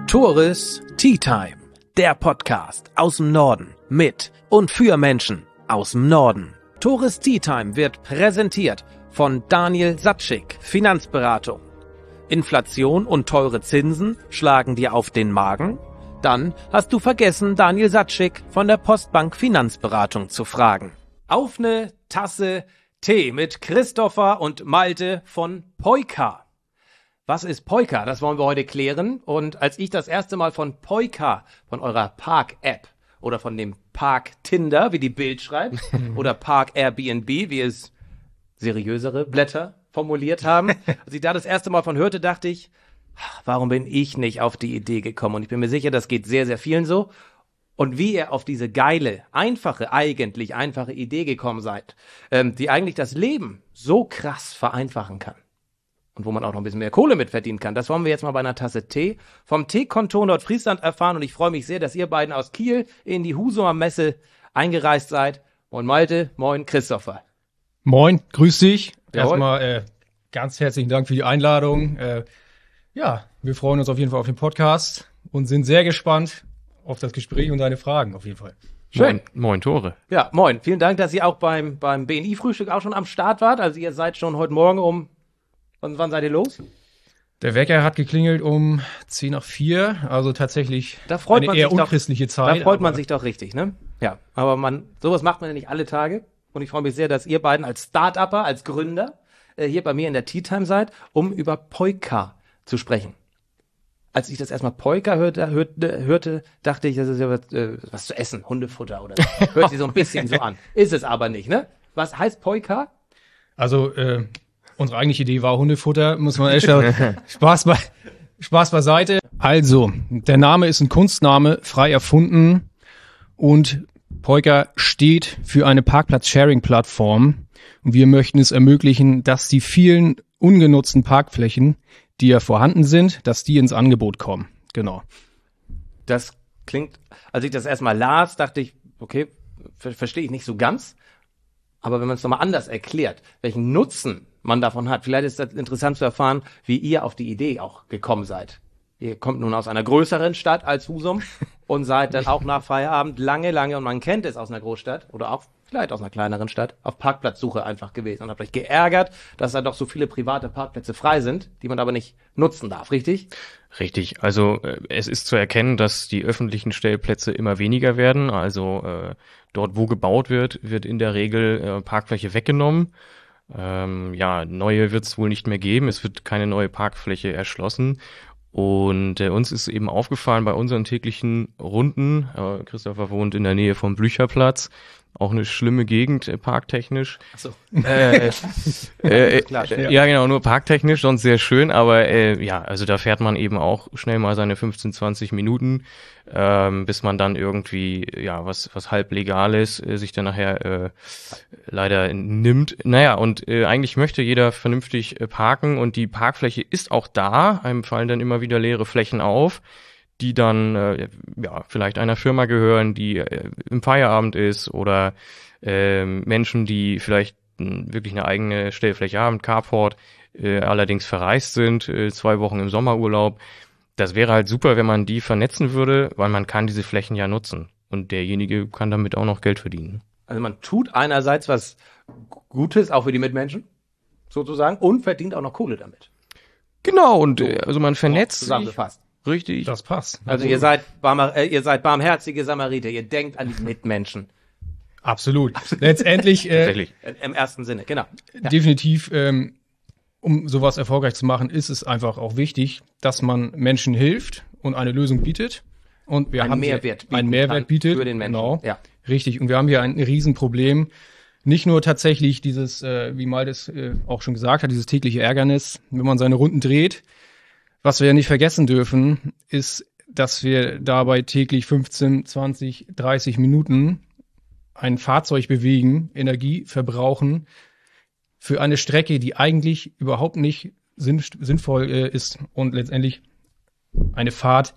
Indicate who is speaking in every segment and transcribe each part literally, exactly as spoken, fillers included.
Speaker 1: Tores Tea Time, der Podcast aus dem Norden mit und für Menschen aus dem Norden. Tores Tea Time wird präsentiert von Daniel Satschik, Finanzberatung. Inflation und teure Zinsen schlagen dir auf den Magen? Dann hast du vergessen, Daniel Satschik von der Postbank Finanzberatung zu fragen. Auf ne Tasse Tee mit Christopher und Malte von Peuka. Was ist Peuka? Das wollen wir heute klären. Und als ich das erste Mal von Peuka, von eurer Park-App oder von dem Park-Tinder, wie die Bild schreibt, oder Park-Airbnb, wie es seriösere Blätter formuliert haben, als ich da das erste Mal von hörte, dachte ich, warum bin ich nicht auf die Idee gekommen? Und ich bin mir sicher, das geht sehr, sehr vielen so. Und wie ihr auf diese geile, einfache, eigentlich einfache Idee gekommen seid, ähm, die eigentlich das Leben so krass vereinfachen kann. Und wo man auch noch ein bisschen mehr Kohle mit verdienen kann. Das wollen wir jetzt mal bei einer Tasse Tee vom Teekontor Nordfriesland erfahren. Und ich freue mich sehr, dass ihr beiden aus Kiel in die Husumer Messe eingereist seid. Moin Malte, moin Christopher.
Speaker 2: Moin, grüß dich.
Speaker 1: Jawohl.
Speaker 2: Erstmal äh, ganz herzlichen Dank für die Einladung. Äh, ja, wir freuen uns auf jeden Fall auf den Podcast und sind sehr gespannt auf das Gespräch und deine Fragen auf jeden Fall.
Speaker 1: Schön.
Speaker 3: Moin, moin Tore.
Speaker 1: Ja, moin. Vielen Dank, dass ihr auch beim, beim B N I-Frühstück auch schon am Start wart. Also ihr seid schon heute Morgen um, wann, wann seid ihr los?
Speaker 2: Der Wecker hat geklingelt um zehn nach vier, also tatsächlich
Speaker 1: Da freut
Speaker 2: eine
Speaker 1: man
Speaker 2: eher
Speaker 1: sich doch-
Speaker 2: unchristliche Zeit.
Speaker 1: Da freut man
Speaker 2: aber
Speaker 1: sich doch richtig, ne? Ja, aber man, sowas macht man ja nicht alle Tage. Und ich freue mich sehr, dass ihr beiden als Start-Upper, als Gründer äh, hier bei mir in der Tea Time seid, um über Peuka zu sprechen. Als ich das erstmal Peuka hörte, hörte, hörte, dachte ich, das ist ja was, äh, was zu essen, Hundefutter oder so. Hört sich so ein bisschen so an. Ist es aber nicht, ne? Was heißt Peuka?
Speaker 2: Also äh, unsere eigentliche Idee war Hundefutter, muss man echt sagen. Spaß, bei, Spaß beiseite. Also, der Name ist ein Kunstname, frei erfunden und Peuka steht für eine Parkplatz-Sharing-Plattform und wir möchten es ermöglichen, dass die vielen ungenutzten Parkflächen, die ja vorhanden sind, dass die ins Angebot kommen. Genau.
Speaker 1: Das klingt, als ich das erstmal las, dachte ich, okay, ver verstehe ich nicht so ganz. Aber wenn man es nochmal anders erklärt, welchen Nutzen man davon hat, vielleicht ist das interessant zu erfahren, wie ihr auf die Idee auch gekommen seid. Ihr kommt nun aus einer größeren Stadt als Husum und seid dann auch nach Feierabend lange, lange, und man kennt es aus einer Großstadt oder auch vielleicht aus einer kleineren Stadt, auf Parkplatzsuche einfach gewesen und habt euch geärgert, dass da doch so viele private Parkplätze frei sind, die man aber nicht nutzen darf, richtig?
Speaker 3: Richtig, also äh, es ist zu erkennen, dass die öffentlichen Stellplätze immer weniger werden. Also äh, dort, wo gebaut wird, wird in der Regel äh, Parkfläche weggenommen. Ähm, ja, neue wird es wohl nicht mehr geben. Es wird keine neue Parkfläche erschlossen. Und äh, uns ist eben aufgefallen bei unseren täglichen Runden, äh, Christopher wohnt in der Nähe vom Blücherplatz, auch eine schlimme Gegend, äh, parktechnisch.
Speaker 1: Ach so.
Speaker 3: Äh, äh,
Speaker 1: Klar,
Speaker 3: äh, ja, genau, nur parktechnisch, sonst sehr schön, aber äh, ja, also da fährt man eben auch schnell mal seine fünfzehn, zwanzig Minuten, ähm, bis man dann irgendwie, ja, was was halb Legales äh, sich dann nachher äh, leider nimmt. Naja, und äh, eigentlich möchte jeder vernünftig äh, parken und die Parkfläche ist auch da, einem fallen dann immer wieder leere Flächen auf, die dann äh, ja vielleicht einer Firma gehören, die äh, im Feierabend ist oder äh, Menschen, die vielleicht mh, wirklich eine eigene Stellfläche haben, Carport, äh, allerdings verreist sind, äh, zwei Wochen im Sommerurlaub. Das wäre halt super, wenn man die vernetzen würde, weil man kann diese Flächen ja nutzen und derjenige kann damit auch noch Geld verdienen.
Speaker 1: Also man tut einerseits was Gutes, auch für die Mitmenschen, sozusagen, und verdient auch noch Kohle damit.
Speaker 3: Genau, und äh, also man vernetzt sich.
Speaker 1: Zusammengefasst.
Speaker 3: Richtig.
Speaker 2: Das passt.
Speaker 1: Also ihr seid, barmer, äh, ihr seid barmherzige Samariter, ihr denkt an die Mitmenschen.
Speaker 2: Absolut. Letztendlich äh,
Speaker 3: Tatsächlich.
Speaker 1: Äh, Im ersten Sinne, genau. Ja.
Speaker 2: definitiv, ähm, um sowas erfolgreich zu machen, ist es einfach auch wichtig, dass man Menschen hilft und eine Lösung bietet. Und wir
Speaker 1: Einen
Speaker 2: haben hier
Speaker 1: Mehrwert bieten
Speaker 2: einen Mehrwert
Speaker 1: kann
Speaker 2: bietet
Speaker 1: für den Menschen.
Speaker 2: Genau,
Speaker 1: Ja.
Speaker 2: richtig. Und wir haben hier ein Riesenproblem. Nicht nur tatsächlich dieses, äh, wie Maltes äh, auch schon gesagt hat, dieses tägliche Ärgernis, wenn man seine Runden dreht. Was wir ja nicht vergessen dürfen, ist, dass wir dabei täglich fünfzehn, zwanzig, dreißig Minuten ein Fahrzeug bewegen, Energie verbrauchen für eine Strecke, die eigentlich überhaupt nicht sinn, sinnvoll äh, ist und letztendlich eine Fahrt,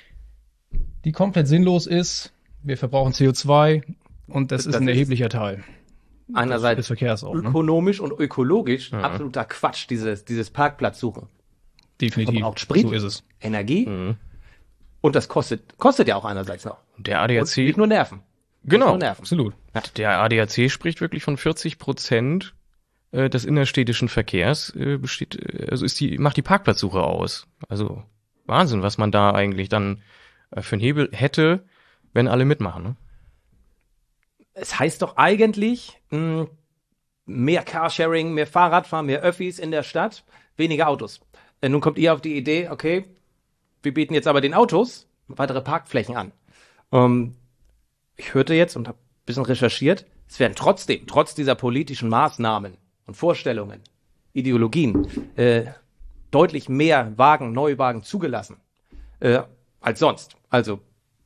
Speaker 2: die komplett sinnlos ist. Wir verbrauchen C O zwei und das,
Speaker 1: Das
Speaker 2: ist ein
Speaker 1: ist
Speaker 2: erheblicher Teil
Speaker 1: Einerseits
Speaker 2: des Verkehrs auch. Ne?
Speaker 1: ökonomisch und ökologisch
Speaker 3: Ja.
Speaker 1: absoluter Quatsch, dieses, dieses Parkplatzsuchen.
Speaker 2: Definitiv,
Speaker 1: Verbraucht Sprit,
Speaker 2: so ist es.
Speaker 1: Energie,
Speaker 3: Mhm.
Speaker 4: Und das kostet, kostet ja auch einerseits noch.
Speaker 3: Der A D A C.
Speaker 4: Und nicht nur Nerven.
Speaker 3: Genau,
Speaker 4: nicht nur Nerven.
Speaker 2: Absolut.
Speaker 3: Der A D A C spricht wirklich von vierzig Prozent äh, des innerstädtischen Verkehrs, äh, besteht, äh, also ist die, macht die Parkplatzsuche aus. Also Wahnsinn, was man da eigentlich dann äh, für einen Hebel hätte, wenn alle mitmachen. Ne?
Speaker 4: Es heißt doch eigentlich, mh, mehr Carsharing, mehr Fahrradfahren, mehr Öffis in der Stadt, weniger Autos. Äh, nun kommt ihr auf die Idee, okay, wir bieten jetzt aber den Autos weitere Parkflächen an. Ähm, ich hörte jetzt und habe ein bisschen recherchiert, es werden trotzdem, trotz dieser politischen Maßnahmen und Vorstellungen, Ideologien, äh, deutlich mehr Wagen, Neuwagen zugelassen äh, als sonst. Also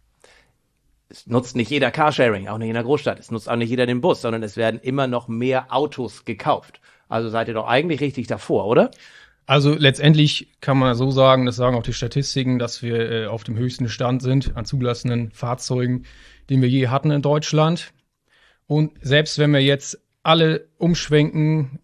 Speaker 4: es nutzt nicht jeder Carsharing, auch nicht in der Großstadt. Es nutzt auch nicht jeder den Bus, sondern es werden immer noch mehr Autos gekauft. Also seid ihr doch eigentlich richtig davor, oder?
Speaker 2: Also letztendlich kann man so sagen, das sagen auch die Statistiken, dass wir äh, auf dem höchsten Stand sind an zugelassenen Fahrzeugen, den wir je hatten in Deutschland. Und selbst wenn wir jetzt alle umschwenken,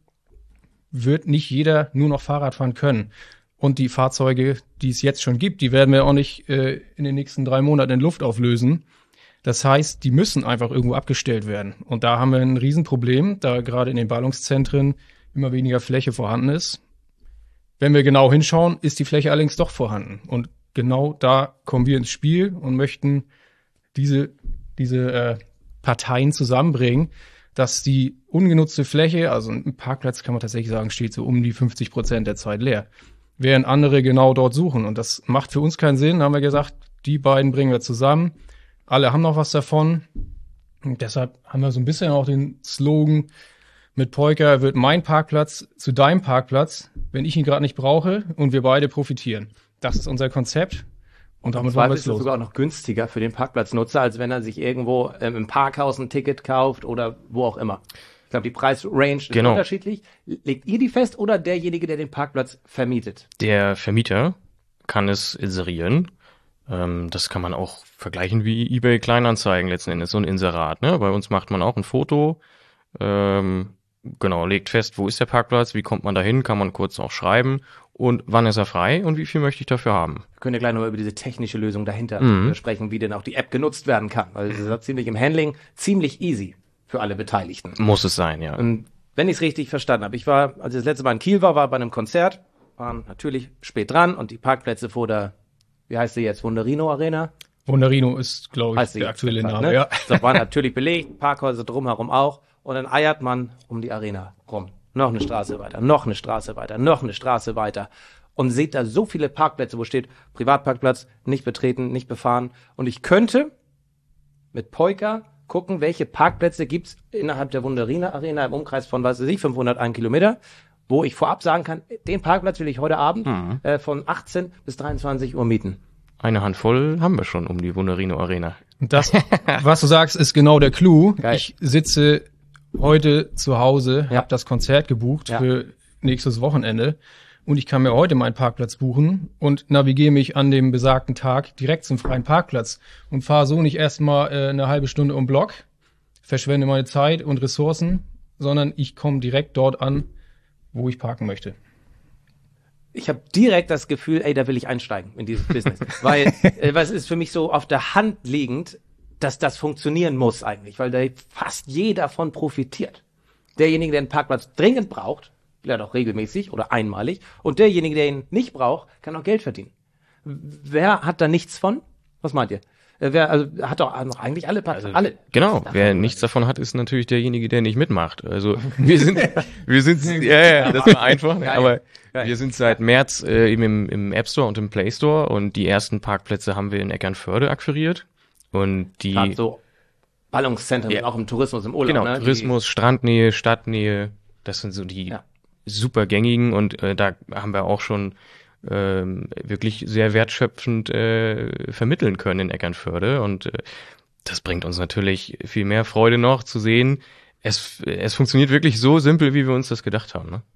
Speaker 2: wird nicht jeder nur noch Fahrrad fahren können. Und die Fahrzeuge, die es jetzt schon gibt, die werden wir auch nicht äh, in den nächsten drei Monaten in Luft auflösen. Das heißt, die müssen einfach irgendwo abgestellt werden. Und da haben wir ein Riesenproblem, da gerade in den Ballungszentren immer weniger Fläche vorhanden ist. Wenn wir genau hinschauen, ist die Fläche allerdings doch vorhanden. Und genau da kommen wir ins Spiel und möchten diese, diese äh, Parteien zusammenbringen, dass die ungenutzte Fläche, also ein Parkplatz kann man tatsächlich sagen, steht so um die fünfzig Prozent der Zeit leer, während andere genau dort suchen. Und das macht für uns keinen Sinn. Da haben wir gesagt, die beiden bringen wir zusammen. Alle haben noch was davon. Und deshalb haben wir so ein bisschen auch den Slogan, mit Peuker wird mein Parkplatz zu deinem Parkplatz, wenn ich ihn gerade nicht brauche und wir beide profitieren. Das ist unser Konzept. Und damit wollen wir
Speaker 4: es
Speaker 2: es los.
Speaker 4: sogar auch noch günstiger für den Parkplatznutzer, als wenn er sich irgendwo ähm, im Parkhaus ein Ticket kauft oder wo auch immer. Ich glaube, die Preisrange ist
Speaker 3: Genau.
Speaker 4: unterschiedlich. Legt ihr die fest oder derjenige, der den Parkplatz vermietet?
Speaker 3: Der Vermieter kann es inserieren. Ähm, das kann man auch vergleichen wie eBay Kleinanzeigen letzten Endes, so ein Inserat. Ne? Bei uns macht man auch ein Foto, ähm, genau, legt fest, wo ist der Parkplatz, wie kommt man dahin, kann man kurz auch schreiben und wann ist er frei und wie viel möchte ich dafür haben.
Speaker 4: Wir können ja gleich noch über diese technische Lösung dahinter
Speaker 3: Mhm.
Speaker 4: sprechen, wie denn auch die App genutzt werden kann. Weil es ist ja ziemlich im Handling ziemlich easy für alle Beteiligten.
Speaker 3: Muss es sein, ja.
Speaker 4: Und wenn ich es richtig verstanden habe, ich war, als ich das letzte Mal in Kiel war, war bei einem Konzert, waren natürlich spät dran und die Parkplätze vor der, wie heißt sie jetzt, Wunderino Arena?
Speaker 2: Wunderino ist, glaube ich,
Speaker 4: Heißt sie
Speaker 2: der
Speaker 4: jetzt
Speaker 2: aktuelle
Speaker 4: einfach,
Speaker 2: Name.
Speaker 4: ne?
Speaker 2: Ja.
Speaker 4: Das war natürlich belegt, Parkhäuser drumherum auch. Und dann eiert man um die Arena rum. Noch eine Straße weiter, noch eine Straße weiter, noch eine Straße weiter. Und seht da so viele Parkplätze, wo steht Privatparkplatz, nicht betreten, nicht befahren. Und ich könnte mit Peuker gucken, welche Parkplätze gibt's innerhalb der Wunderino Arena im Umkreis von, was weiß ich, fünfhundertein Kilometer, wo ich vorab sagen kann, den Parkplatz will ich heute Abend
Speaker 3: Mhm.
Speaker 4: äh, von achtzehn bis dreiundzwanzig Uhr mieten.
Speaker 3: Eine Handvoll haben wir schon um die Wunderino Arena.
Speaker 2: Und das, was du sagst, ist genau der Clou.
Speaker 4: Geil.
Speaker 2: Ich sitze heute zu Hause,
Speaker 4: Ja.
Speaker 2: habe das Konzert gebucht
Speaker 4: Ja.
Speaker 2: für nächstes Wochenende und ich kann mir heute meinen Parkplatz buchen und navigiere mich an dem besagten Tag direkt zum freien Parkplatz und fahre so nicht erstmal äh, eine halbe Stunde um Block, verschwende meine Zeit und Ressourcen, sondern ich komme direkt dort an, wo ich parken möchte.
Speaker 4: Ich habe direkt das Gefühl, ey, da will ich einsteigen in dieses Business. Weil, äh, weil es ist für mich so auf der Hand liegend, dass das funktionieren muss eigentlich, weil da fast jeder davon profitiert. Derjenige, der einen Parkplatz dringend braucht, vielleicht auch regelmäßig oder einmalig, und derjenige, der ihn nicht braucht, kann auch Geld verdienen. Wer hat da nichts von? Was meint ihr? Äh, Wer also hat doch noch eigentlich alle Parkplätze, alle.
Speaker 3: Genau,
Speaker 4: Davon,
Speaker 3: wer
Speaker 4: oder?
Speaker 3: nichts davon hat, ist natürlich derjenige, der nicht mitmacht. Also wir sind, wir sind, ja, ja, das war einfach,
Speaker 4: Geil.
Speaker 3: aber
Speaker 4: Geil.
Speaker 3: wir sind seit März äh, eben im, im App Store und im Play Store und die ersten Parkplätze haben wir in Eckernförde akquiriert und die,
Speaker 4: Gerade so Ballungszentren,
Speaker 3: Ja.
Speaker 4: auch im Tourismus, im Urlaub.
Speaker 3: genau,
Speaker 4: ne? Die-
Speaker 3: Tourismus, Strandnähe, Stadtnähe, das sind so die
Speaker 4: Ja.
Speaker 3: super gängigen und äh, da haben wir auch schon ähm, wirklich sehr wertschöpfend äh, vermitteln können in Eckernförde und äh, das bringt uns natürlich viel mehr Freude noch zu sehen, es, es funktioniert wirklich so simpel, wie wir uns das gedacht haben. Ne?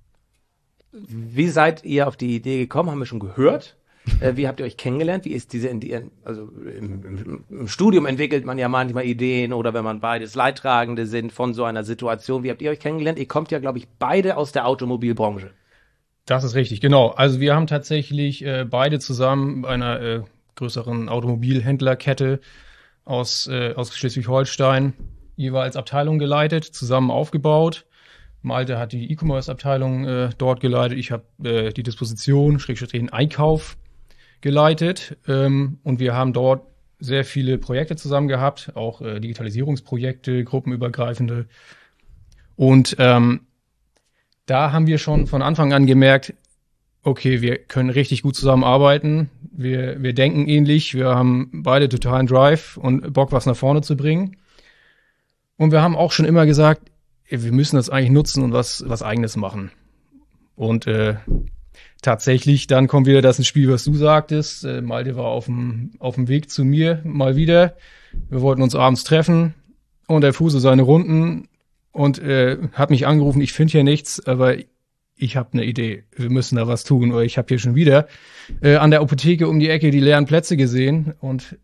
Speaker 4: Wie seid ihr auf die Idee gekommen? Haben wir schon gehört. Äh, wie habt ihr euch kennengelernt? Wie ist diese, also im, im, im Studium entwickelt man ja manchmal Ideen oder wenn man beides Leidtragende sind von so einer Situation. Wie habt ihr euch kennengelernt? Ihr kommt ja, glaube ich, beide aus der Automobilbranche.
Speaker 2: Das ist richtig, genau. Also wir haben tatsächlich äh, beide zusammen bei einer äh, größeren Automobilhändlerkette aus, äh, aus Schleswig-Holstein, jeweils Abteilung geleitet, zusammen aufgebaut. Malte hat die E-Commerce-Abteilung äh, dort geleitet. Ich habe äh, die Disposition, Schrägstrich den Einkauf geleitet. Ähm, und wir haben dort sehr viele Projekte zusammen gehabt, auch äh, Digitalisierungsprojekte, gruppenübergreifende. Und ähm, da haben wir schon von Anfang an gemerkt, okay, wir können richtig gut zusammenarbeiten. Wir, wir denken ähnlich. Wir haben beide totalen Drive und Bock, was nach vorne zu bringen. Und wir haben auch schon immer gesagt, wir müssen das eigentlich nutzen und was, was Eigenes machen. Und äh, tatsächlich, dann kommt wieder das ins Spiel, was du sagtest. Äh, Malte war auf dem, auf dem Weg zu mir mal wieder. Wir wollten uns abends treffen und er fuhr so seine Runden und äh, hat mich angerufen, ich finde hier nichts, aber ich habe eine Idee, wir müssen da was tun. Oder ich habe hier schon wieder äh, an der Apotheke um die Ecke die leeren Plätze gesehen und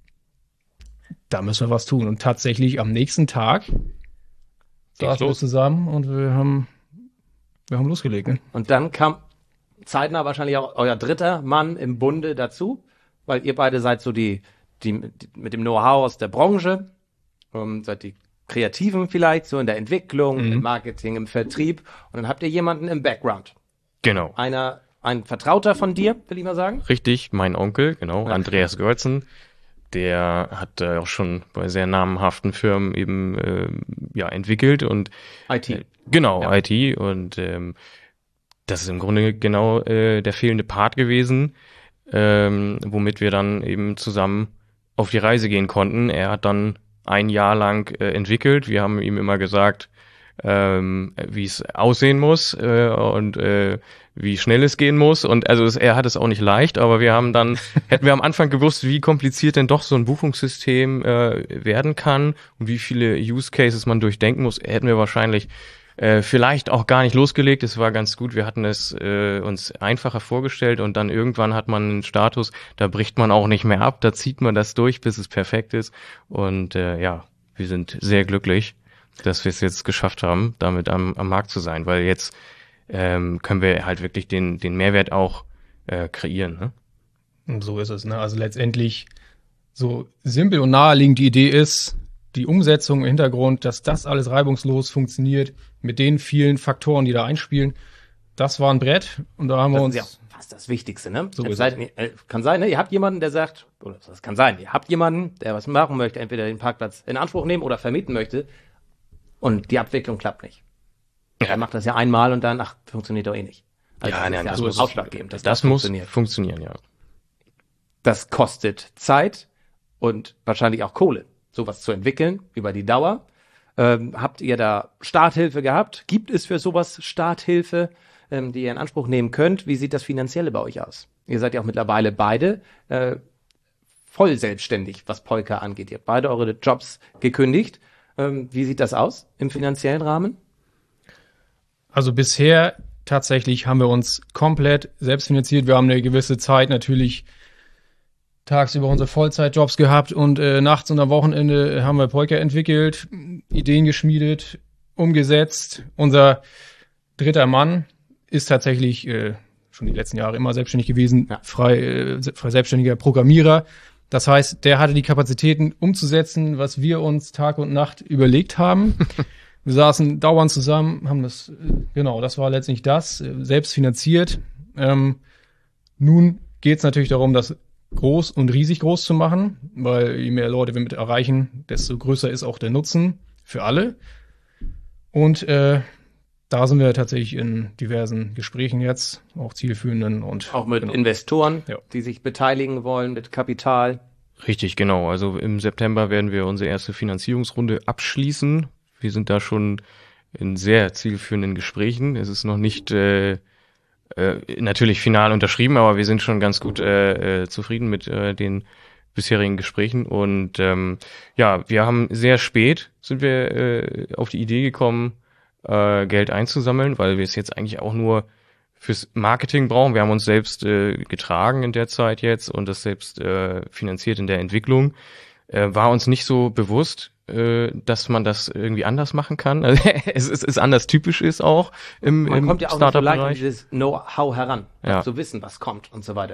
Speaker 2: da müssen wir was tun. Und tatsächlich am nächsten Tag saßen wir zusammen und wir haben, wir haben losgelegt. Ne?
Speaker 4: Und dann kam zeitnah wahrscheinlich auch euer dritter Mann im Bunde dazu, weil ihr beide seid so die, die, die mit dem Know-how aus der Branche, ähm, seid die Kreativen vielleicht, so in der Entwicklung, mhm. im Marketing, im Vertrieb. Und dann habt ihr jemanden im Background.
Speaker 3: Genau.
Speaker 4: Einer, ein Vertrauter von dir, will ich mal sagen.
Speaker 3: Richtig, mein Onkel, genau,
Speaker 4: Ja.
Speaker 3: Andreas Görzen. Der hat äh, auch schon bei sehr namenhaften Firmen eben äh, ja entwickelt und
Speaker 4: I T.
Speaker 3: Äh, genau,
Speaker 4: Ja.
Speaker 3: I T und ähm, das ist im Grunde genau äh, der fehlende Part gewesen, ähm, womit wir dann eben zusammen auf die Reise gehen konnten. Er hat dann ein Jahr lang äh, entwickelt. Wir haben ihm immer gesagt, ähm, wie es aussehen muss äh, und äh, wie schnell es gehen muss. Und also es, er hat es auch nicht leicht, aber wir haben dann, hätten wir am Anfang gewusst, wie kompliziert denn doch so ein Buchungssystem äh, werden kann und wie viele Use Cases man durchdenken muss, hätten wir wahrscheinlich äh, vielleicht auch gar nicht losgelegt. Es war ganz gut, wir hatten es äh, uns einfacher vorgestellt und dann irgendwann hat man einen Status, da bricht man auch nicht mehr ab, da zieht man das durch, bis es perfekt ist. Und äh, ja, wir sind sehr glücklich, dass wir es jetzt geschafft haben, damit am, am Markt zu sein, weil jetzt ähm, können wir halt wirklich den den Mehrwert auch äh, kreieren. Ne?
Speaker 2: Und so ist es. Ne? Also letztendlich so simpel und naheliegend die Idee ist, die Umsetzung im Hintergrund, dass das alles reibungslos funktioniert, mit den vielen Faktoren, die da einspielen, das war ein Brett. Und da haben wir
Speaker 4: Das
Speaker 2: uns...
Speaker 4: ist ja fast das Wichtigste, ne?
Speaker 2: So
Speaker 4: Jetzt
Speaker 2: ist
Speaker 4: seid, äh, kann sein, ne? Ihr habt jemanden, der sagt, oder das kann sein, ihr habt jemanden, der was machen möchte, entweder den Parkplatz in Anspruch nehmen oder vermieten möchte und die Abwicklung klappt nicht.
Speaker 3: Ja.
Speaker 4: Er macht das ja einmal und dann, ach, funktioniert doch eh nicht. Also
Speaker 3: Ja,
Speaker 4: das
Speaker 3: nein,
Speaker 4: ist ja
Speaker 3: das
Speaker 4: so
Speaker 3: muss-
Speaker 4: ausschlaggebend, dass
Speaker 3: Das
Speaker 4: das
Speaker 3: muss
Speaker 4: funktioniert.
Speaker 3: funktionieren, ja.
Speaker 4: Das kostet Zeit und wahrscheinlich auch Kohle, sowas zu entwickeln über die Dauer. Ähm, habt ihr da Starthilfe gehabt? Gibt es für sowas Starthilfe, ähm, die ihr in Anspruch nehmen könnt? Wie sieht das Finanzielle bei euch aus? Ihr seid ja auch mittlerweile beide äh, voll selbstständig, was Polka angeht. Ihr habt beide eure Jobs gekündigt. Ähm, wie sieht das aus im finanziellen Rahmen?
Speaker 2: Also bisher tatsächlich haben wir uns komplett selbst finanziert. Wir haben eine gewisse Zeit natürlich tagsüber unsere Vollzeitjobs gehabt und äh, nachts und am Wochenende haben wir Polka entwickelt, Ideen geschmiedet, umgesetzt. Unser dritter Mann ist tatsächlich äh, schon die letzten Jahre immer selbstständig gewesen,
Speaker 4: Ja.
Speaker 2: frei, äh, frei selbstständiger Programmierer. Das heißt, der hatte die Kapazitäten umzusetzen, was wir uns Tag und Nacht überlegt haben. Wir saßen dauernd zusammen, haben das, äh, genau, das war letztendlich das, äh, selbst finanziert. Ähm, nun geht es natürlich darum, das groß und riesig groß zu machen, weil je mehr Leute wir mit erreichen, desto größer ist auch der Nutzen für alle. Und äh, da sind wir tatsächlich in diversen Gesprächen jetzt, auch zielführenden und
Speaker 4: Auch mit
Speaker 2: genau.
Speaker 4: Investoren,
Speaker 2: Ja.
Speaker 4: die sich beteiligen wollen mit Kapital.
Speaker 3: Richtig, genau. Also im September werden wir unsere erste Finanzierungsrunde abschließen. Wir sind da schon in sehr zielführenden Gesprächen. Es ist noch nicht äh, äh, natürlich final unterschrieben, aber wir sind schon ganz gut äh, äh, zufrieden mit äh, den bisherigen Gesprächen. Und ähm, ja, wir haben sehr spät sind wir äh, auf die Idee gekommen, äh, Geld einzusammeln, weil wir es jetzt eigentlich auch nur fürs Marketing brauchen. Wir haben uns selbst äh, getragen in der Zeit jetzt und das selbst äh, finanziert in der Entwicklung. Äh, war uns nicht so bewusst, äh, dass man das irgendwie anders machen kann. Also es ist es anders typisch ist auch im,
Speaker 4: Man
Speaker 3: im
Speaker 4: kommt ja auch nicht so leicht an
Speaker 3: Startup-Bereich.
Speaker 4: dieses Know-how heran,
Speaker 3: Ja.
Speaker 4: zu wissen, was kommt und so weiter.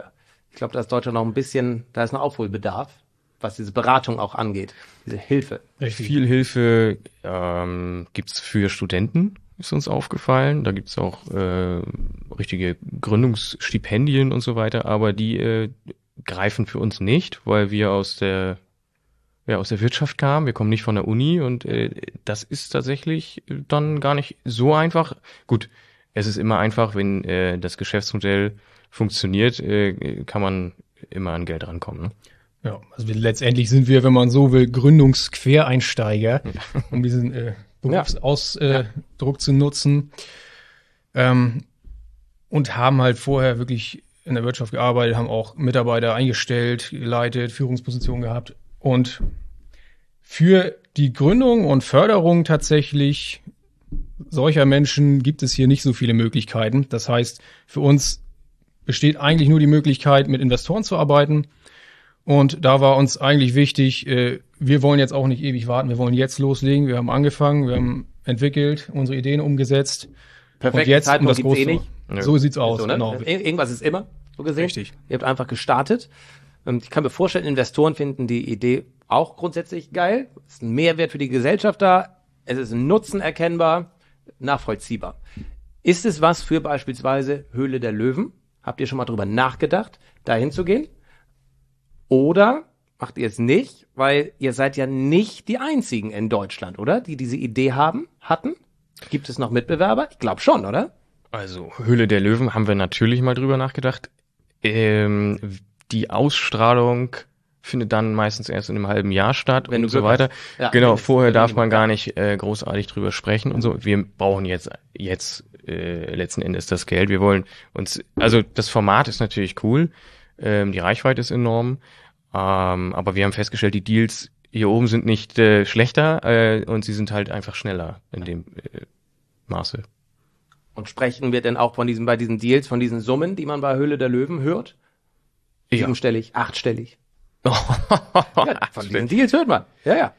Speaker 4: Ich glaube, da ist Deutschland noch ein bisschen, da ist noch Aufholbedarf, was diese Beratung auch angeht, diese Hilfe.
Speaker 2: Richtig.
Speaker 3: Viel Hilfe ähm, gibt's für Studenten, ist uns aufgefallen. Da gibt's auch äh, richtige Gründungsstipendien und so weiter, aber die äh, greifen für uns nicht, weil wir aus der ja, aus der Wirtschaft kamen. Wir kommen nicht von der Uni und äh, das ist tatsächlich dann gar nicht so einfach. Gut, es ist immer einfach, wenn äh, das Geschäftsmodell funktioniert, äh, kann man immer an Geld rankommen. Ne?
Speaker 2: Ja, also wir, letztendlich sind wir, wenn man so will, Gründungsquereinsteiger, um diesen äh, Berufsausdruck äh, zu nutzen. Ähm, und haben halt vorher wirklich in der Wirtschaft gearbeitet, haben auch Mitarbeiter eingestellt, geleitet, Führungspositionen gehabt. Und für die Gründung und Förderung tatsächlich solcher Menschen gibt es hier nicht so viele Möglichkeiten. Das heißt, für uns besteht eigentlich nur die Möglichkeit, mit Investoren zu arbeiten. Und da war uns eigentlich wichtig, äh, wir wollen jetzt auch nicht ewig warten, wir wollen jetzt loslegen. Wir haben angefangen, wir haben entwickelt, unsere Ideen umgesetzt.
Speaker 4: Perfekt,
Speaker 2: und jetzt um
Speaker 4: Zeitpunkt
Speaker 2: das
Speaker 4: gibt's
Speaker 2: Große.
Speaker 4: eh nicht.
Speaker 3: Nö.
Speaker 2: So sieht's aus,
Speaker 4: So, ne?
Speaker 2: genau.
Speaker 4: Ir- Irgendwas ist immer, so gesehen.
Speaker 2: Richtig.
Speaker 4: Ihr habt einfach gestartet. Und ich kann mir vorstellen, Investoren finden die Idee auch grundsätzlich geil. Es ist ein Mehrwert für die Gesellschaft da. Es ist ein Nutzen erkennbar, nachvollziehbar. Ist es was für beispielsweise Höhle der Löwen? Habt ihr schon mal drüber nachgedacht, da hinzugehen? Oder macht ihr es nicht, weil ihr seid ja nicht die Einzigen in Deutschland, oder? Die diese Idee haben, hatten? Gibt es noch Mitbewerber? Ich glaube schon, oder?
Speaker 3: Also Höhle der Löwen haben wir natürlich mal drüber nachgedacht. Ähm, die Ausstrahlung findet dann meistens erst in einem halben Jahr statt
Speaker 4: Wenn
Speaker 3: und
Speaker 4: du
Speaker 3: so
Speaker 4: Glück
Speaker 3: weiter.
Speaker 4: hast. Ja,
Speaker 3: genau,
Speaker 4: wenn es-
Speaker 3: vorher
Speaker 4: wenn
Speaker 3: darf
Speaker 4: du-
Speaker 3: man
Speaker 4: ja.
Speaker 3: gar nicht äh, großartig drüber sprechen und so. Wir brauchen jetzt jetzt äh, letzten Endes das Geld. Wir wollen uns, also das Format ist natürlich cool, ähm, die Reichweite ist enorm, ähm, aber wir haben festgestellt, die Deals hier oben sind nicht äh, schlechter äh, und sie sind halt einfach schneller in dem äh, Maße.
Speaker 4: Und sprechen wir denn auch von diesen, bei diesen Deals, von diesen Summen, die man bei Höhle der Löwen hört?
Speaker 3: Ja.
Speaker 4: Siebenstellig, achtstellig. Ja, von diesen Deals hört man. Ja, ja.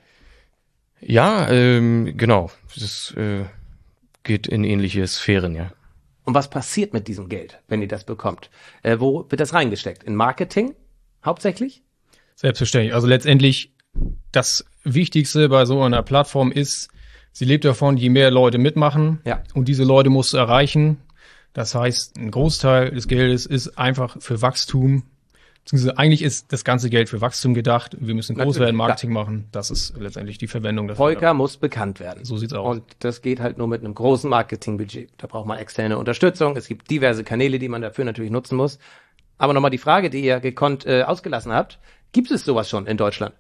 Speaker 3: Ja, ähm, genau. Das äh, geht in ähnliche Sphären, ja.
Speaker 4: Und was passiert mit diesem Geld, wenn ihr das bekommt? Äh, wo wird das reingesteckt? In Marketing hauptsächlich?
Speaker 2: Selbstverständlich. Also letztendlich das Wichtigste bei so einer Plattform ist, sie lebt davon, je mehr Leute mitmachen.
Speaker 4: Ja.
Speaker 2: Und diese Leute musst du erreichen. Das heißt, ein Großteil des Geldes ist einfach für Wachstum. Beziehungsweise eigentlich ist das ganze Geld für Wachstum gedacht. Wir müssen groß
Speaker 4: Natürlich,
Speaker 2: werden, Marketing machen. Das ist letztendlich die Verwendung dafür.
Speaker 4: Volker muss bekannt werden.
Speaker 2: So sieht's aus.
Speaker 4: Und das geht halt nur mit einem großen Marketingbudget. Da braucht man externe Unterstützung. Es gibt diverse Kanäle, die man dafür natürlich nutzen muss. Aber nochmal die Frage, die ihr gekonnt äh, ausgelassen habt. Gibt es sowas schon in Deutschland?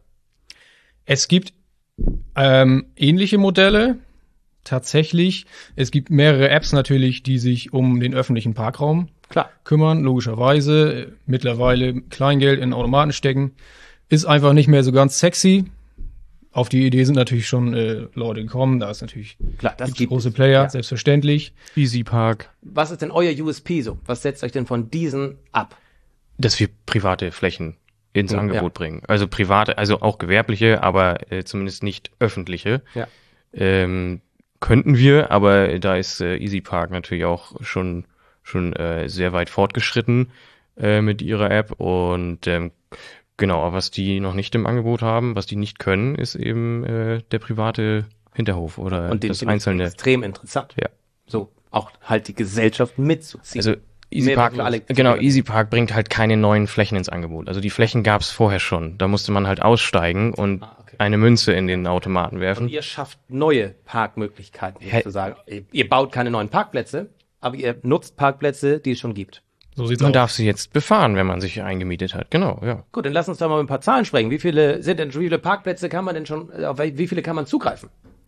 Speaker 2: Es gibt ähm, ähnliche Modelle. Tatsächlich. Es gibt mehrere Apps natürlich, die sich um den öffentlichen Parkraum
Speaker 4: Klar.
Speaker 2: kümmern, logischerweise. Mittlerweile Kleingeld in Automaten stecken. Ist einfach nicht mehr so ganz sexy. Auf die Idee sind natürlich schon äh, Leute gekommen. Da ist natürlich
Speaker 4: Klar, das
Speaker 2: gibt's
Speaker 4: gibt
Speaker 2: große
Speaker 4: es.
Speaker 2: Player,
Speaker 4: Ja.
Speaker 2: selbstverständlich.
Speaker 3: Easy Park.
Speaker 4: Was ist denn euer U S P so? Was setzt euch denn von diesen ab?
Speaker 3: Dass wir private Flächen ins
Speaker 4: Ja.
Speaker 3: Angebot bringen. Also private, also auch gewerbliche, aber äh, zumindest nicht öffentliche.
Speaker 4: Ja.
Speaker 3: Ähm, könnten wir, aber da ist äh, Easy Park natürlich auch schon schon äh, sehr weit fortgeschritten äh, mit ihrer App und ähm, genau, aber was die noch nicht im Angebot haben, was die nicht können, ist eben äh, der private Hinterhof oder
Speaker 4: Und den
Speaker 3: das
Speaker 4: finde ich
Speaker 3: einzelne.
Speaker 4: extrem interessant.
Speaker 3: Ja.
Speaker 4: So, auch halt die Gesellschaft mitzuziehen.
Speaker 3: Also Easy
Speaker 4: Mehrwert
Speaker 3: Park,
Speaker 4: für alle.
Speaker 3: genau, Easy Park bringt halt keine neuen Flächen ins Angebot. Also die Flächen gab es vorher schon. Da musste man halt aussteigen und
Speaker 4: Ah, okay.
Speaker 3: eine Münze in den Automaten
Speaker 4: Und
Speaker 3: werfen.
Speaker 4: ihr schafft neue Parkmöglichkeiten,
Speaker 3: Ja.
Speaker 4: sozusagen. Ihr, ihr baut keine neuen Parkplätze, aber ihr nutzt Parkplätze, die es schon gibt.
Speaker 2: So sieht's
Speaker 3: Man
Speaker 2: aus.
Speaker 3: darf sie jetzt befahren, wenn man sich eingemietet hat. Genau, ja.
Speaker 4: Gut, dann lass uns doch mal mit ein paar Zahlen sprechen. Wie viele sind denn, wie viele Parkplätze kann man denn schon, auf wie viele kann man zugreifen?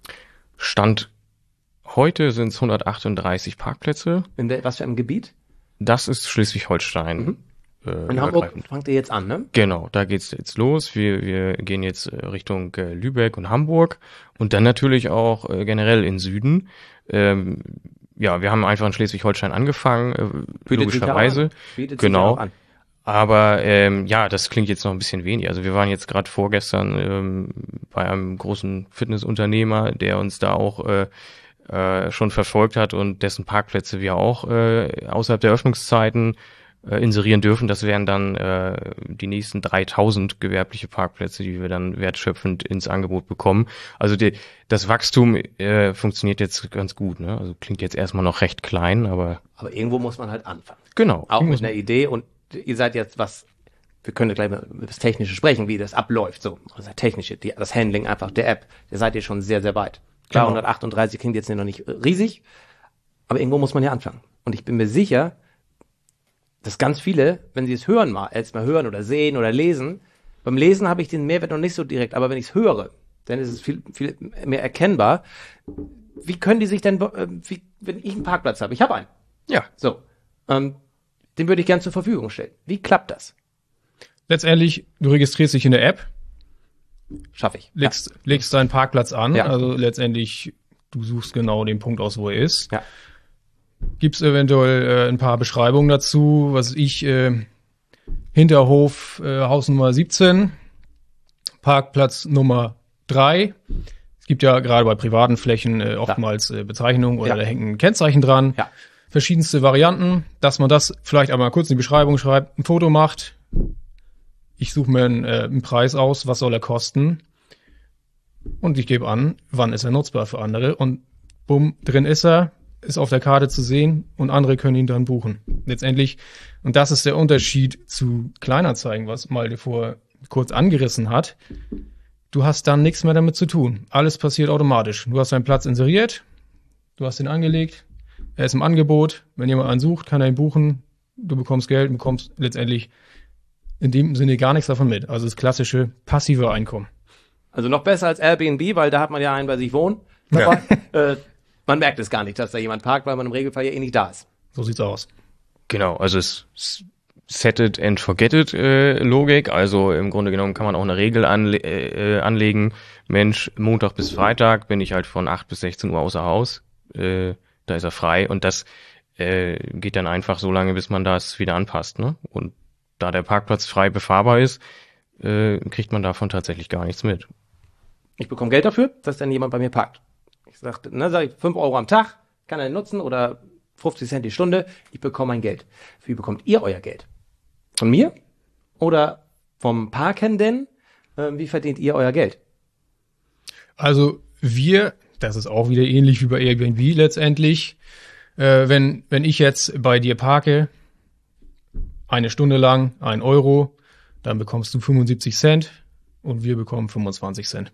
Speaker 3: Stand heute sind es hundertachtunddreißig Parkplätze.
Speaker 4: In wel, was für einem Gebiet?
Speaker 3: Das ist Schleswig-Holstein.
Speaker 4: Mhm.
Speaker 3: Äh,
Speaker 4: In Hamburg
Speaker 3: übergreifend.
Speaker 4: fangt ihr jetzt an, ne?
Speaker 3: Genau, da geht's jetzt los. Wir, wir gehen jetzt äh, Richtung äh, Lübeck und Hamburg und dann natürlich auch äh, generell in Süden. Ähm, ja, wir haben einfach in Schleswig-Holstein angefangen, äh,
Speaker 4: Bietet sich
Speaker 3: logischerweise.
Speaker 4: ja auch an. Bietet sich
Speaker 3: Genau.
Speaker 4: ja auch an.
Speaker 3: Aber ähm, ja, das klingt jetzt noch ein bisschen wenig. Also wir waren jetzt gerade vorgestern ähm, bei einem großen Fitnessunternehmer, der uns da auch äh, äh, schon verfolgt hat und dessen Parkplätze wir auch äh, außerhalb der Öffnungszeiten äh, inserieren dürfen. Das wären dann äh, die nächsten dreitausend gewerbliche Parkplätze, die wir dann wertschöpfend ins Angebot bekommen. Also die, das Wachstum äh, funktioniert jetzt ganz gut. Ne? Also klingt jetzt erstmal noch recht klein, aber...
Speaker 4: Aber irgendwo muss man halt anfangen.
Speaker 3: Genau.
Speaker 4: Auch mit einer Idee. Und ihr seid jetzt was... Wir können ja gleich mal über das Technische sprechen, wie das abläuft. So, das Technische, die, das Handling einfach der App. Da seid ihr schon sehr, sehr weit. Klar,
Speaker 2: Genau.
Speaker 4: hundertachtunddreißig klingt jetzt noch nicht riesig, aber irgendwo muss man ja anfangen. Und ich bin mir sicher, dass ganz viele, wenn sie es hören mal, erst mal hören oder sehen oder lesen, beim Lesen habe ich den Mehrwert noch nicht so direkt, aber wenn ich es höre, dann ist es viel, viel mehr erkennbar. Wie können die sich denn, äh, wie, wenn ich einen Parkplatz habe, ich habe einen,
Speaker 3: Ja.
Speaker 4: so, ähm, den würde ich gern zur Verfügung stellen. Wie klappt das?
Speaker 2: Letztendlich, du registrierst dich in der App,
Speaker 4: Schaffe ich.
Speaker 2: legst, legst deinen Parkplatz an,
Speaker 4: Ja.
Speaker 2: also letztendlich, du suchst genau den Punkt aus, wo er ist.
Speaker 4: Ja.
Speaker 2: Gibt's eventuell äh, ein paar Beschreibungen dazu, was ich, äh, Hinterhof, äh, Hausnummer siebzehn, Parkplatz Nummer drei. Es gibt ja gerade bei privaten Flächen äh, oftmals äh, Bezeichnungen oder
Speaker 4: Ja.
Speaker 2: da hängt ein Kennzeichen dran.
Speaker 4: Ja.
Speaker 2: Verschiedenste Varianten, dass man das vielleicht einmal kurz in die Beschreibung schreibt, ein Foto macht. Ich suche mir einen, äh, einen Preis aus, was soll er kosten? Und ich gebe an, wann ist er nutzbar für andere? Und bumm, drin ist er, ist auf der Karte zu sehen und andere können ihn dann buchen. Letztendlich, und das ist der Unterschied zu Kleinanzeigen, was Malte vor kurz angerissen hat. Du hast dann nichts mehr damit zu tun. Alles passiert automatisch. Du hast deinen Platz inseriert, du hast ihn angelegt, er ist im Angebot. Wenn jemand einen sucht, kann er ihn buchen. Du bekommst Geld, bekommst letztendlich in dem Sinne gar nichts davon mit. Also das klassische passive Einkommen.
Speaker 4: Also noch besser als Airbnb, weil da hat man ja einen bei sich wohnen.
Speaker 3: Ja.
Speaker 4: Aber, äh, man merkt es gar nicht, dass da jemand parkt, weil man im Regelfall ja eh nicht da ist.
Speaker 2: So sieht's aus.
Speaker 3: Genau, also es ist Set it and forget it äh, Logik. Also im Grunde genommen kann man auch eine Regel anle äh, anlegen. Mensch, Montag bis Freitag bin ich halt von acht bis sechzehn Uhr außer Haus. Äh, da ist er frei und das äh, geht dann einfach so lange, bis man das wieder anpasst. Ne? Und da der Parkplatz frei befahrbar ist, äh, kriegt man davon tatsächlich gar nichts mit.
Speaker 4: Ich bekomme Geld dafür, dass dann jemand bei mir parkt. Ich sage, ne, sag ich, fünf Euro am Tag, kann er nutzen oder fünfzig Cent die Stunde, ich bekomme mein Geld. Wie bekommt ihr euer Geld? Von mir? Oder vom Parkenden? Ähm, wie verdient ihr euer Geld?
Speaker 2: Also wir, das ist auch wieder ähnlich wie bei Airbnb letztendlich. Äh, wenn, wenn ich jetzt bei dir parke, eine Stunde lang, ein Euro, dann bekommst du fünfundsiebzig Cent und wir bekommen fünfundzwanzig Cent.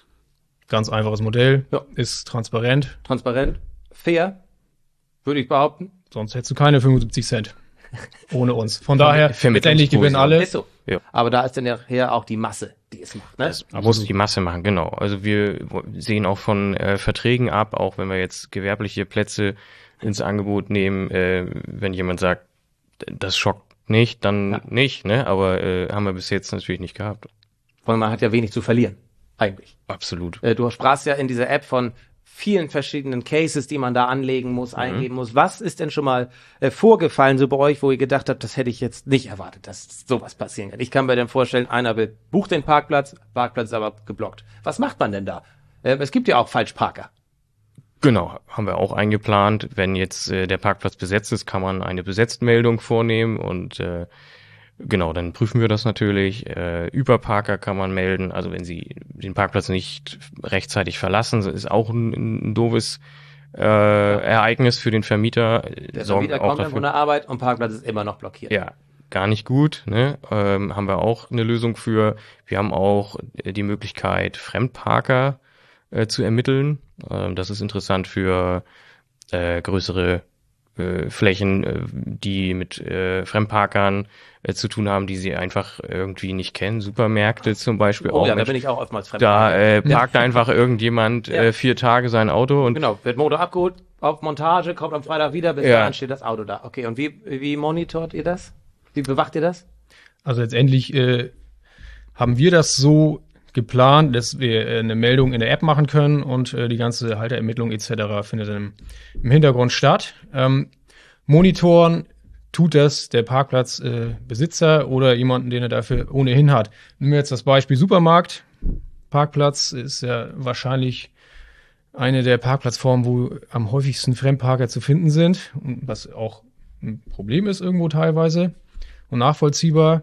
Speaker 2: Ganz einfaches Modell,
Speaker 4: Ja.
Speaker 2: ist transparent,
Speaker 4: Transparent, fair, würde ich behaupten.
Speaker 2: sonst hättest du keine fünfundsiebzig Cent ohne uns. Von daher,
Speaker 3: Vermittlungsprovision.
Speaker 2: letztendlich gewinnen alle.
Speaker 4: Ist so.
Speaker 3: Ja.
Speaker 4: Aber da ist dann nachher auch die Masse, die es macht. Ne?
Speaker 3: Das muss die Masse machen, genau. Also wir sehen auch von äh, Verträgen ab, auch wenn wir jetzt gewerbliche Plätze ins Angebot nehmen, äh, wenn jemand sagt, das schockt nicht, dann
Speaker 4: Ja.
Speaker 3: nicht, ne? Aber äh, haben wir bis jetzt natürlich nicht gehabt.
Speaker 4: Weil man hat ja wenig zu verlieren, eigentlich.
Speaker 3: Absolut.
Speaker 4: Äh, du sprachst ja in dieser App von vielen verschiedenen Cases, die man da anlegen muss, eingeben muss. Was ist denn schon mal äh, vorgefallen so bei euch, wo ihr gedacht habt, das hätte ich jetzt nicht erwartet, dass sowas passieren kann? Ich kann mir dann vorstellen, einer will, bucht den Parkplatz, Parkplatz ist aber geblockt. Was macht man denn da? Äh, es gibt ja auch Falschparker.
Speaker 3: Genau, haben wir auch eingeplant. Wenn jetzt äh, der Parkplatz besetzt ist, kann man eine Besetztmeldung vornehmen und äh, genau, dann prüfen wir das natürlich. Äh, Überparker kann man melden. Also wenn sie den Parkplatz nicht rechtzeitig verlassen, das ist auch ein, ein doofes äh, Ereignis für den Vermieter.
Speaker 4: Der
Speaker 3: Sorgen
Speaker 4: Vermieter
Speaker 3: auch
Speaker 4: kommt dann von
Speaker 3: dafür.
Speaker 4: der Arbeit und Parkplatz ist immer noch blockiert.
Speaker 3: Ja, gar nicht gut. Ne? Ähm, haben wir auch eine Lösung für. Wir haben auch äh, die Möglichkeit, Fremdparker äh, zu ermitteln. Ähm, das ist interessant für äh, größere äh, Flächen, äh, die mit äh, Fremdparkern äh, zu tun haben, die sie einfach irgendwie nicht kennen. Supermärkte zum Beispiel
Speaker 4: Oh
Speaker 3: auch.
Speaker 4: ja, da
Speaker 3: Mensch,
Speaker 4: bin ich auch oftmals fremd.
Speaker 3: da äh, parkt einfach irgendjemand
Speaker 4: Ja.
Speaker 3: äh, vier Tage sein Auto und
Speaker 4: Genau, wird Motor abgeholt, auf Montage, kommt am Freitag wieder, bis
Speaker 3: Ja.
Speaker 4: dahin steht das Auto da. Okay, und wie, wie monitort ihr das? Wie bewacht ihr das?
Speaker 2: Also letztendlich äh, haben wir das so geplant, dass wir äh, eine Meldung in der App machen können und äh, die ganze Halterermittlung et cetera findet dann im, im Hintergrund statt. Ähm, monitoren tut das der Parkplatzbesitzer äh, Besitzer oder jemanden, den er dafür ohnehin hat. Nehmen wir jetzt das Beispiel Supermarkt. Parkplatz ist ja wahrscheinlich eine der Parkplatzformen, wo am häufigsten Fremdparker zu finden sind, was auch ein Problem ist irgendwo teilweise. und nachvollziehbar.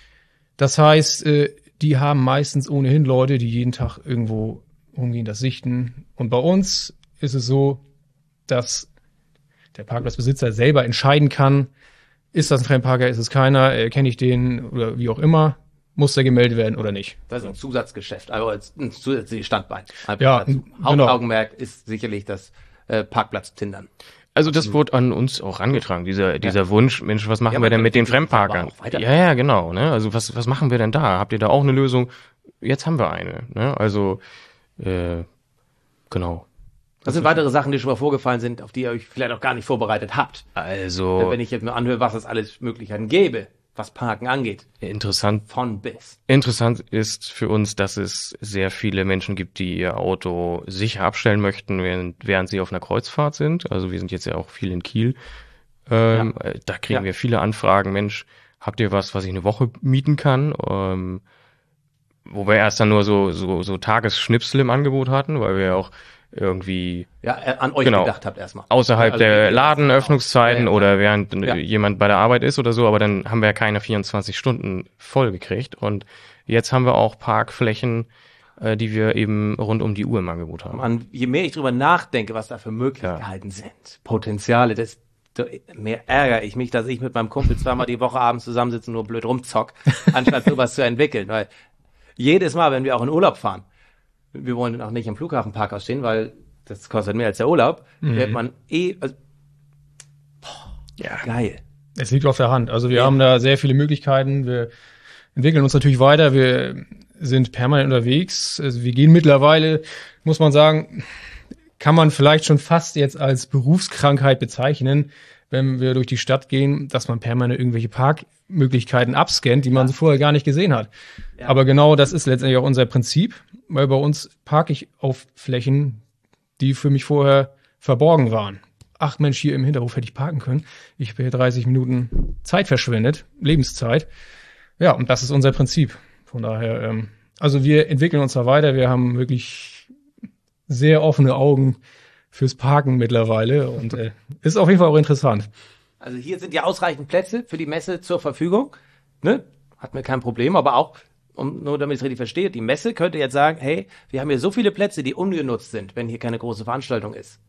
Speaker 2: Das heißt, äh, die haben meistens ohnehin Leute, die jeden Tag irgendwo umgehen, das sichten. Und bei uns ist es so, dass der Parkplatzbesitzer selber entscheiden kann, ist das ein Fremdparker, ist es keiner, äh, kenne ich den oder wie auch immer, muss der gemeldet werden oder nicht.
Speaker 4: Das ist ein Zusatzgeschäft, aber als ein zusätzliches Standbein.
Speaker 2: Ja,
Speaker 4: dazu. Hauptaugenmerk ist sicherlich das äh, Parkplatz-Tindern.
Speaker 3: Also das wurde an uns auch angetragen, dieser dieser ja. Wunsch, Mensch, was machen
Speaker 4: ja,
Speaker 3: wir denn mit den Fremdparkern? Ja, ja, genau. Ne? Also was was machen wir denn da? Habt ihr da auch eine Lösung? Jetzt haben wir eine. Ne? Also äh, genau.
Speaker 4: Das sind weitere Sachen, die schon mal vorgefallen sind, auf die ihr euch vielleicht auch gar nicht vorbereitet habt.
Speaker 3: Also
Speaker 4: wenn ich jetzt nur anhöre, was es alles Möglichkeiten gäbe, was Parken angeht.
Speaker 3: Interessant.
Speaker 4: Von bis.
Speaker 3: Interessant ist für uns, dass es sehr viele Menschen gibt, die ihr Auto sicher abstellen möchten, während, während sie auf einer Kreuzfahrt sind. Also wir sind jetzt ja auch viel in Kiel. Ähm, ja. Da kriegen ja. wir viele Anfragen. Mensch, habt ihr was, was ich eine Woche mieten kann? Ähm, wo wir erst dann nur so, so, so Tagesschnipsel im Angebot hatten, weil wir ja auch irgendwie
Speaker 4: ja, an euch
Speaker 3: genau,
Speaker 4: gedacht habt erstmal.
Speaker 3: Außerhalb also der Ladenöffnungszeiten ja, ja, oder während
Speaker 4: ja.
Speaker 3: jemand bei der Arbeit ist oder so, aber dann haben wir ja keine vierundzwanzig Stunden voll gekriegt. Und jetzt haben wir auch Parkflächen, äh, die wir eben rund um die Uhr im Angebot haben.
Speaker 4: Man, je mehr ich drüber nachdenke, was da für Möglichkeiten ja. sind, Potenziale, desto mehr ärgere ich mich, dass ich mit meinem Kumpel zweimal die Woche abends zusammensitze und nur blöd rumzock, anstatt sowas zu entwickeln. Weil jedes Mal, wenn wir auch in Urlaub fahren, wir wollen auch nicht im Flughafenparkhaus stehen, weil das kostet mehr als der Urlaub. Mhm. Wird man eh, also, boah, ja. geil.
Speaker 2: Es liegt auf der Hand. Also wir ja. haben da sehr viele Möglichkeiten. Wir entwickeln uns natürlich weiter. Wir sind permanent unterwegs. Also wir gehen mittlerweile, muss man sagen, kann man vielleicht schon fast jetzt als Berufskrankheit bezeichnen, wenn wir durch die Stadt gehen, dass man permanent irgendwelche Parkmöglichkeiten abscannt, die man ja. so vorher gar nicht gesehen hat. Ja. Aber genau das ist letztendlich auch unser Prinzip, weil bei uns parke ich auf Flächen, die für mich vorher verborgen waren. Ach Mensch, hier im Hinterhof hätte ich parken können. Ich habe hier dreißig Minuten Zeit verschwendet, Lebenszeit. Ja, und das ist unser Prinzip. Von daher, ähm, also wir entwickeln uns da weiter. Wir haben wirklich sehr offene Augen fürs Parken mittlerweile und äh, ist auf jeden Fall auch interessant.
Speaker 4: Also hier sind ja ausreichend Plätze für die Messe zur Verfügung. Ne? Hat mir kein Problem, aber auch, um, nur damit ich es richtig verstehe, die Messe könnte jetzt sagen, hey, wir haben hier so viele Plätze, die ungenutzt sind, wenn hier keine große Veranstaltung ist.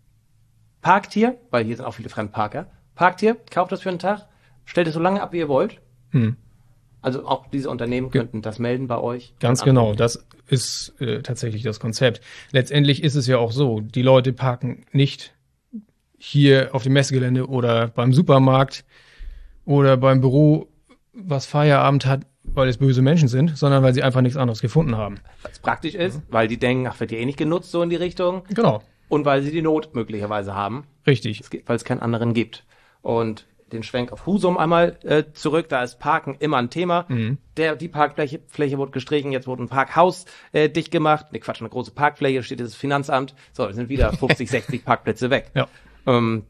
Speaker 4: Parkt hier, weil hier sind auch viele Fremdparker, parkt hier, kauft das für einen Tag, stellt es so lange ab, wie ihr wollt. Hm. Also auch diese Unternehmen könnten das melden bei euch.
Speaker 2: Ganz genau, das ist äh, tatsächlich das Konzept. Letztendlich ist es ja auch so, die Leute parken nicht hier auf dem Messegelände oder beim Supermarkt oder beim Büro, was Feierabend hat, weil es böse Menschen sind, sondern weil sie einfach nichts anderes gefunden haben.
Speaker 4: Was praktisch ist, mhm. weil die denken, ach, wird ja eh nicht genutzt, so in die Richtung.
Speaker 2: Genau.
Speaker 4: Und weil sie die Not möglicherweise haben.
Speaker 2: Richtig.
Speaker 4: Weil es keinen anderen gibt. Und den Schwenk auf Husum einmal äh, zurück, da ist Parken immer ein Thema. Mhm. Der, die Parkfläche Fläche wurde gestrichen, jetzt wurde ein Parkhaus äh, dicht gemacht. Ne, Quatsch, eine große Parkfläche, steht das Finanzamt. So, es sind wieder fünfzig, sechzig Parkplätze weg.
Speaker 2: Ja.
Speaker 4: Ähm,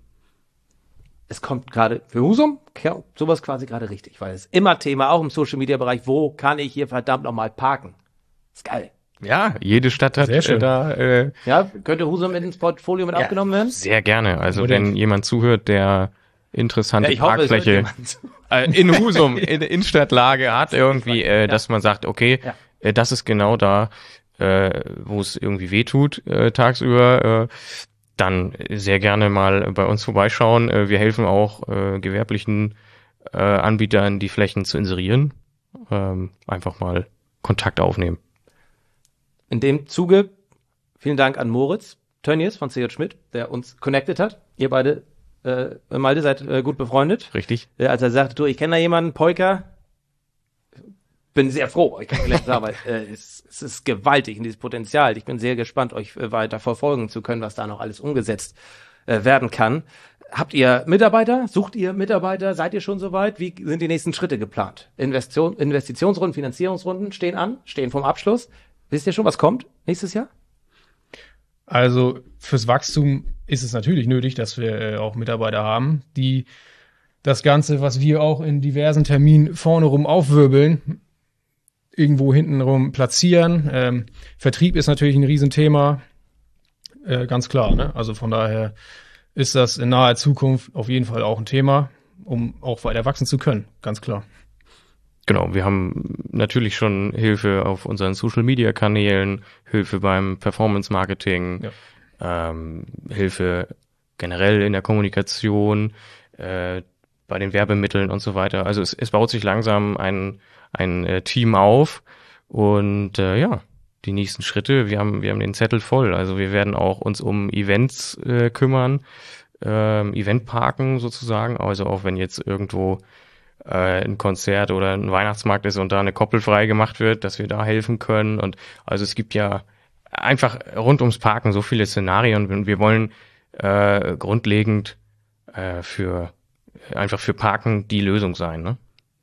Speaker 4: es kommt gerade für Husum sowas quasi gerade richtig, weil es immer Thema, auch im Social-Media-Bereich, wo kann ich hier verdammt nochmal parken? Ist geil.
Speaker 3: Ja, jede Stadt hat äh, da... Äh,
Speaker 4: ja, könnte Husum mit ins Portfolio mit ja, aufgenommen werden?
Speaker 3: Sehr gerne. Also Oder wenn jemand zuhört, der interessante
Speaker 4: ja, ich hoffe,
Speaker 3: Parkfläche äh, in Husum, in der Innenstadtlage hat irgendwie, äh, ja. dass man sagt, okay, ja. äh, das ist genau da, äh, wo es irgendwie wehtut äh, tagsüber, äh, dann sehr gerne mal bei uns vorbeischauen. Äh, wir helfen auch äh, gewerblichen äh, Anbietern, die Flächen zu inserieren. Ähm, einfach mal Kontakt aufnehmen.
Speaker 4: In dem Zuge vielen Dank an Moritz Tönnies von C J Schmidt, der uns connected hat. Ihr beide Äh, Malte, seid äh, gut befreundet.
Speaker 3: Richtig.
Speaker 4: Äh, als er sagte, du, ich kenne da jemanden, Polka, bin sehr froh, euch kennengelernt zu haben, weil äh, es, es ist gewaltig in dieses Potenzial. Ich bin sehr gespannt, euch äh, weiter verfolgen zu können, was da noch alles umgesetzt äh, werden kann. Habt ihr Mitarbeiter? Sucht ihr Mitarbeiter? Seid ihr schon soweit? Wie sind die nächsten Schritte geplant? Investion, Investitionsrunden, Finanzierungsrunden stehen an, stehen vom Abschluss. Wisst ihr schon, was kommt nächstes Jahr?
Speaker 2: Also fürs Wachstum ist es natürlich nötig, dass wir äh, auch Mitarbeiter haben, die das Ganze, was wir auch in diversen Terminen vorne rum aufwirbeln, irgendwo hinten rum platzieren. Ähm, Vertrieb ist natürlich ein Riesenthema, äh, ganz klar. Ne? Also von daher ist das in naher Zukunft auf jeden Fall auch ein Thema. um auch weiter wachsen zu können, ganz klar.
Speaker 3: Genau, wir haben natürlich schon Hilfe auf unseren Social-Media-Kanälen, Hilfe beim Performance-Marketing, ja. ähm, Hilfe generell in der Kommunikation, äh, bei den Werbemitteln und so weiter. Also es, es baut sich langsam ein, ein äh, Team auf und äh, ja, die nächsten Schritte, wir haben wir haben den Zettel voll. Also wir werden auch uns um Events äh, kümmern, ähm, Eventparken sozusagen, also auch wenn jetzt irgendwo ein Konzert oder ein Weihnachtsmarkt ist und da eine Koppel frei gemacht wird, dass wir da helfen können. Und also es gibt ja einfach rund ums Parken so viele Szenarien und wir wollen äh, grundlegend äh, für einfach für Parken die Lösung sein, ne?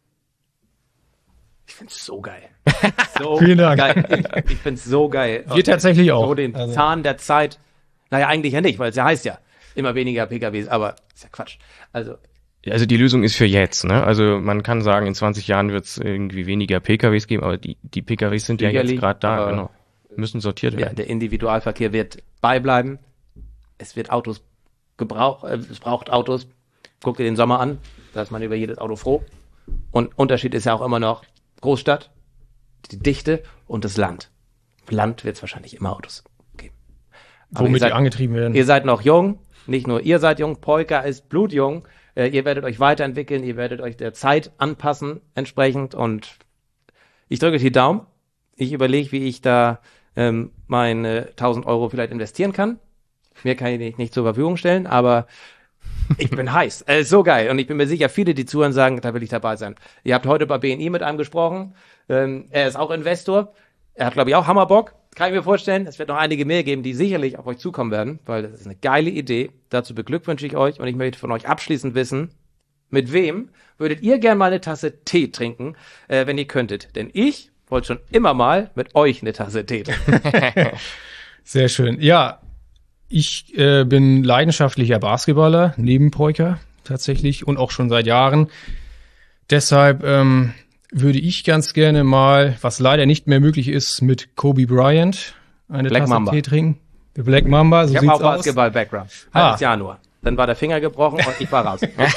Speaker 4: Ich find's so geil. So
Speaker 2: Vielen Dank.
Speaker 4: Geil. Ich, ich find's so geil.
Speaker 2: Wir tatsächlich auch.
Speaker 4: So den
Speaker 2: also.
Speaker 4: Zahn der Zeit. Naja, eigentlich ja nicht, weil es ja heißt ja immer weniger P K Ws, aber ist ja Quatsch. Also
Speaker 3: Also die Lösung ist für jetzt, ne? Also man kann sagen, in zwanzig Jahren wird es irgendwie weniger P K Ws geben, aber die, die P K Ws sind
Speaker 4: Sicherlich,
Speaker 3: ja jetzt gerade da,
Speaker 4: aber,
Speaker 3: genau. Müssen sortiert
Speaker 4: ja,
Speaker 3: werden.
Speaker 4: der Individualverkehr wird beibleiben. Es wird Autos gebraucht, äh, es braucht Autos. Guck dir den Sommer an, da ist man über jedes Auto froh. Und Unterschied ist ja auch immer noch Großstadt, die Dichte und das Land. Land wird es wahrscheinlich immer Autos geben. Aber
Speaker 2: Womit
Speaker 4: ihr seid,
Speaker 2: die angetrieben werden.
Speaker 4: Ihr seid noch jung, nicht nur ihr seid jung, Polka ist blutjung. Äh, ihr werdet euch weiterentwickeln, ihr werdet euch der Zeit anpassen entsprechend und ich drücke die Daumen. Ich überlege, wie ich da ähm, meine tausend Euro vielleicht investieren kann. Mir kann ich nicht, nicht zur Verfügung stellen, aber ich bin heiß. Äh, so geil. Und ich bin mir sicher, viele, die zuhören, sagen, da will ich dabei sein. Ihr habt heute bei B N I mit einem gesprochen. Ähm, er ist auch Investor. Er hat, glaube ich, auch Hammerbock. Kann ich mir vorstellen. Es wird noch einige mehr geben, die sicherlich auf euch zukommen werden, weil das ist eine geile Idee. Dazu beglückwünsche ich euch und ich möchte von euch abschließend wissen, mit wem würdet ihr gern mal eine Tasse Tee trinken, äh, wenn ihr könntet? Denn ich wollte schon immer mal mit euch eine Tasse Tee trinken.
Speaker 2: Sehr schön. Ja, ich äh, bin leidenschaftlicher Basketballer, neben Polka tatsächlich und auch schon seit Jahren. Deshalb ähm, würde ich ganz gerne mal, was leider nicht mehr möglich ist, mit Kobe Bryant eine
Speaker 4: Black
Speaker 2: Tasse
Speaker 4: Mamba.
Speaker 2: Tee trinken. Der Black Mamba, so
Speaker 4: Ich
Speaker 2: sieht's
Speaker 4: habe auch
Speaker 2: aus.
Speaker 4: Basketball-Background.
Speaker 2: Ah.
Speaker 4: Halbes Jahr nur. Dann war der Finger gebrochen und ich war raus.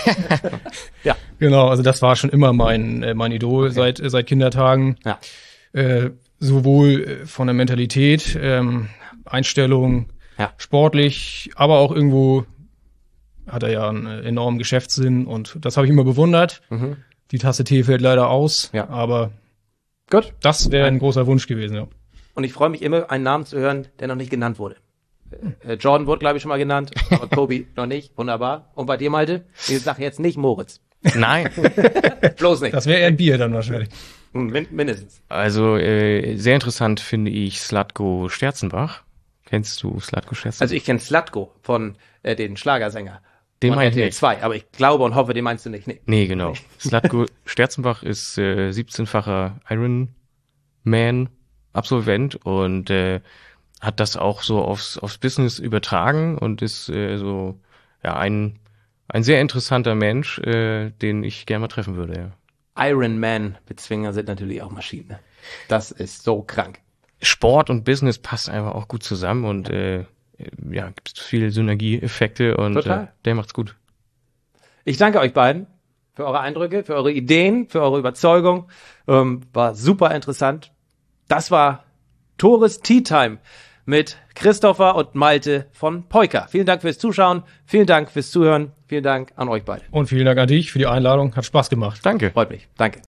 Speaker 4: Ja.
Speaker 2: Genau, also das war schon immer mein äh, mein Idol
Speaker 4: Okay.
Speaker 2: seit äh, seit Kindertagen.
Speaker 4: Ja.
Speaker 2: Äh, sowohl äh, von der Mentalität, ähm, Einstellung,
Speaker 4: Ja.
Speaker 2: sportlich, aber auch irgendwo hat er ja einen äh, enormen Geschäftssinn und das habe ich immer bewundert.
Speaker 4: Mhm.
Speaker 2: Die Tasse Tee fällt leider aus,
Speaker 4: Ja.
Speaker 2: aber
Speaker 4: Gut.
Speaker 2: das wäre ein großer Wunsch gewesen. Ja.
Speaker 4: Und ich freue mich immer, einen Namen zu hören, der noch nicht genannt wurde. Äh, Jordan wurde, glaube ich, schon mal genannt, aber Kobe noch nicht. Wunderbar. Und bei dir, Malte? Ich sage jetzt nicht Moritz.
Speaker 3: Nein.
Speaker 4: Bloß nicht.
Speaker 2: Das wäre eher ein Bier dann wahrscheinlich.
Speaker 4: Min mindestens.
Speaker 3: Also äh, sehr interessant finde ich Slatko Sterzenbach. Kennst du Slatko Sterzenbach?
Speaker 4: Also ich kenne Slatko von äh, den Schlagersänger.
Speaker 3: Den
Speaker 4: von
Speaker 3: meine ich
Speaker 4: R T L
Speaker 3: nicht.
Speaker 4: zwei, aber ich glaube und hoffe, den meinst du nicht. Nee.
Speaker 3: Nee, genau. Slatko Sterzenbach ist äh, siebzehnfacher Ironman-Absolvent und äh, hat das auch so aufs, aufs Business übertragen und ist äh, so ja ein ein sehr interessanter Mensch, äh, den ich gerne mal treffen würde. Ja.
Speaker 4: Iron Man-Bezwinger sind natürlich auch Maschinen. Ne? Das ist so krank.
Speaker 3: Sport und Business passt einfach auch gut zusammen und äh, ja, gibt viele Synergieeffekte und
Speaker 4: Total.
Speaker 3: äh, der macht's gut.
Speaker 4: Ich danke euch beiden für eure Eindrücke, für eure Ideen, für eure Überzeugung. Ähm, war super interessant. Das war Tores Tea Time mit Christopher und Malte von Polka. Vielen Dank fürs Zuschauen, vielen Dank fürs Zuhören, vielen Dank an euch beide.
Speaker 2: Und vielen Dank an dich für die Einladung. Hat Spaß gemacht.
Speaker 3: Danke.
Speaker 4: Freut mich. Danke.